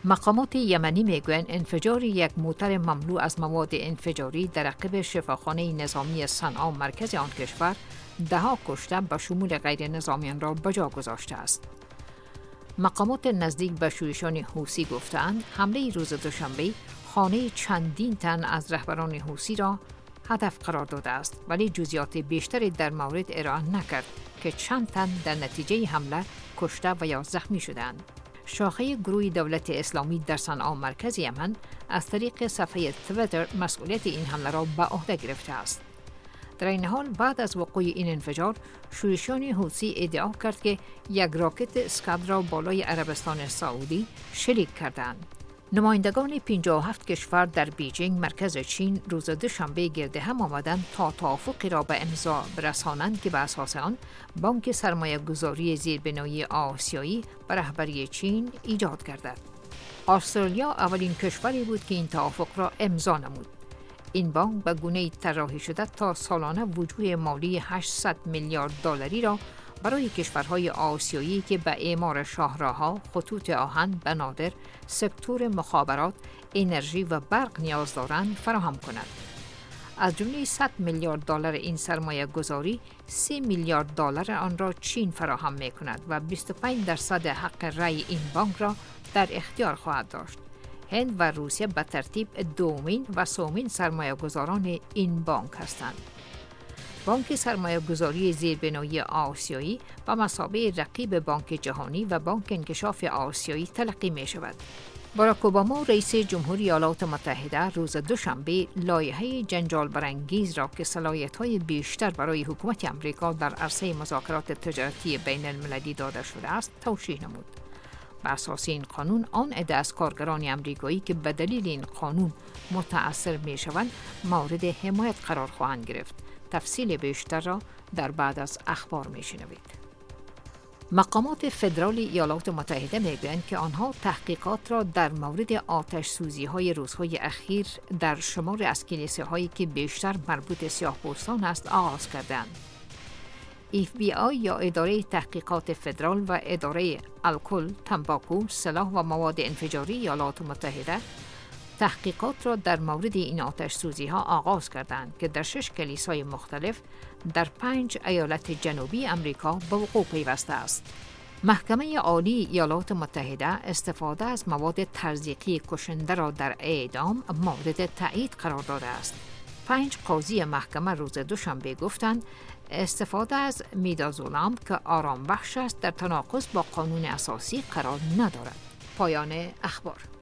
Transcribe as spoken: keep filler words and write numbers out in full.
مقامات یمنی میگویند انفجار یک موتر مملو از مواد انفجاری در عقب شفاخانه نظامی صنعا مرکز آن کشور دهها کشته به شمول غیر نظامیان را بجا گذاشته است. مقامات نزدیک به شورشیان حوثی گفتند حمله روز دوشنبه خانه چندین تن از رهبران حوثی را هدف قرار داده است، ولی جزئیات بیشتری در مورد ارائه نکرد که چند تن در نتیجه حمله کشته و یا زخمی شدند. شاخه گروه دولت اسلامی در صنعا مرکز یمن از طریق صفحه تویتر مسئولیت این حمله را به عهده گرفته است. در این حال بعد از وقوع این انفجار شورشیان حوثی ادعا کرد که یک راکت اسکاد را بالای عربستان سعودی شلیک کردند. نمایندگان پنجاه و هفت کشور در بیجینگ مرکز چین روز دوشنبه گرد هم آمدند تا توافقی را به امضا برسانند که به اساس آن بانک سرمایه گذاری زیربنایی آسیایی به رهبری چین ایجاد گردد. استرالیا اولین کشوری بود که این توافق را امضا نمود. این بانک به گونه‌ای طراحی شده تا سالانه وجوه مالی هشتصد میلیارد دلاری را برای کشورهای آسیایی که به اعمار شاهراه‌ها، خطوط آهن، بنادر، سکتور مخابرات، انرژی و برق نیاز دارند فراهم کند. از جمله صد میلیارد دلار این سرمایه گذاری، سی میلیارد دلار آن را چین فراهم می کند و بیست و پنج درصد حق رأی این بانک را در اختیار خواهد داشت. هند و روسیه به ترتیب دومین و سومین سرمایه گذاران این بانک هستند. بانک سرمایه گذاری زیربنایی آسیایی به مثابه رقیب بانک جهانی و بانک انکشاف آسیایی تلقی می شود. باراک اوباما رئیس جمهوری ایالات متحده روز دوشنبه لایحه جنجال برانگیز را که صلاحیت‌های بیشتر برای حکومت آمریکا در عرصه مذاکرات تجارتی بین المللی داده شده است توشیح نمود. بر اساس این قانون آن عده از کارگران آمریکایی که به دلیل این قانون متأثر می شوند مورد حمایت قرار خواهند گرفت. تفصیل بیشتر را در بعد از اخبار می شنوید. مقامات فدرال ایالات متحده می گویند که آنها تحقیقات را در مورد آتش سوزی های روزهای اخیر در شمار از کلیسه هایی که بیشتر مربوط سیاه‌پوستان است آغاز کردند. اف بی آی یا اداره تحقیقات فدرال و اداره الکل، تنباکو، سلاح و مواد انفجاری ایالات متحده تحقیقات را در مورد این آتش سوزی ها آغاز کردند که در شش کلیسای مختلف در پنج ایالت جنوبی امریکا به وقوع پیوسته است. محکمه عالی ایالات متحده استفاده از مواد تزریقی کشنده را در اعدام مورد تایید قرار داده است. پنج قاضی محکمه روز دوشنبه گفتند استفاده از میدازولام که آرام بخش است در تناقض با قانون اساسی قرار ندارد. پایان اخبار.